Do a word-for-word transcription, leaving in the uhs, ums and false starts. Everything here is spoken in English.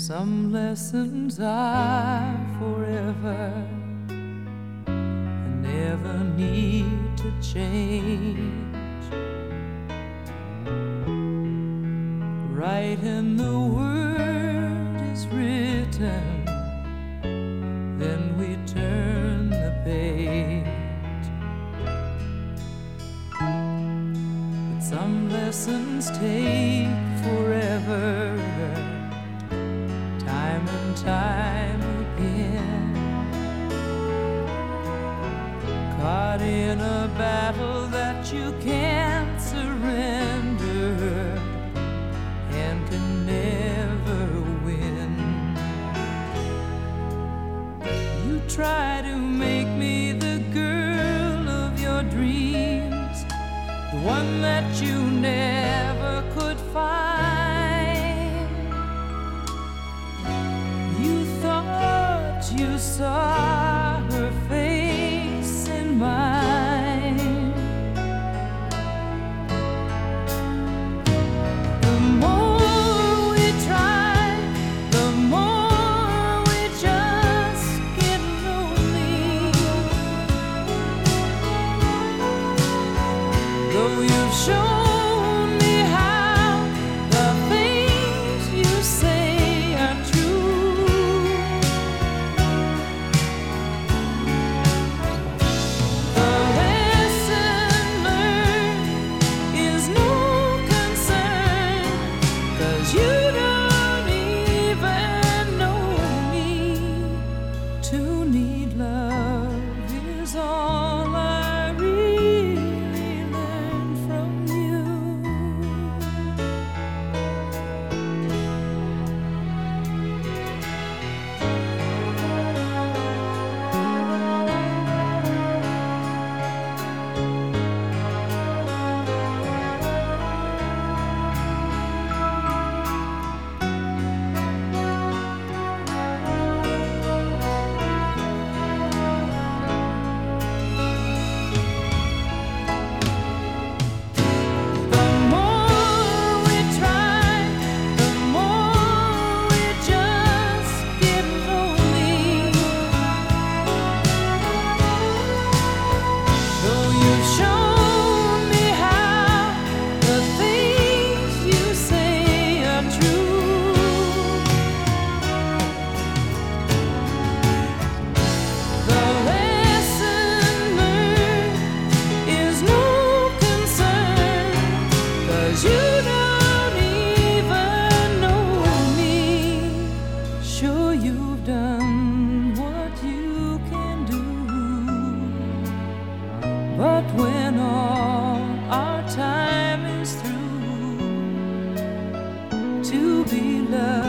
Some lessons are forever and never need to change. Right in the word is written, then we turn the page. But some lessons take forever, time and time again. Caught in a battle that you can't surrender and can never win. You try to make me the girl of your dreams, the one that you never could find. You saw her face in mine. The more we try, the more we just get lonely. Though you've shown me how the things you say are true, you've done what you can do. But when all our time is through, to be loved